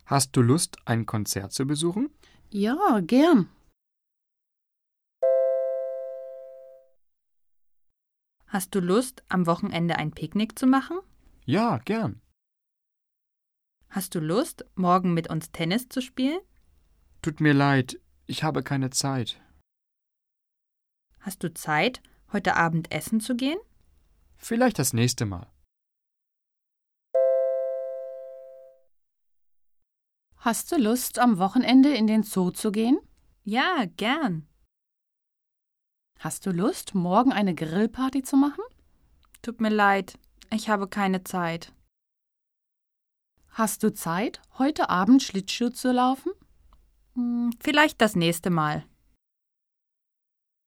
Hast du Lust, ein Konzert zu besuchen? Ja, gern. Hast du Lust, am Wochenende ein Picknick zu machen? Ja, gern. Hast du Lust, morgen mit uns Tennis zu spielen? Tut mir leid, ich habe keine Zeit. Hast du Zeit, heute Abend essen zu gehen? Vielleicht das nächste Mal. Hast du Lust, am Wochenende in den Zoo zu gehen? Ja, gern. Hast du Lust, morgen eine Grillparty zu machen? Tut mir leid, ich habe keine Zeit. Hast du Zeit, heute Abend Schlittschuh zu laufen? Vielleicht das nächste Mal.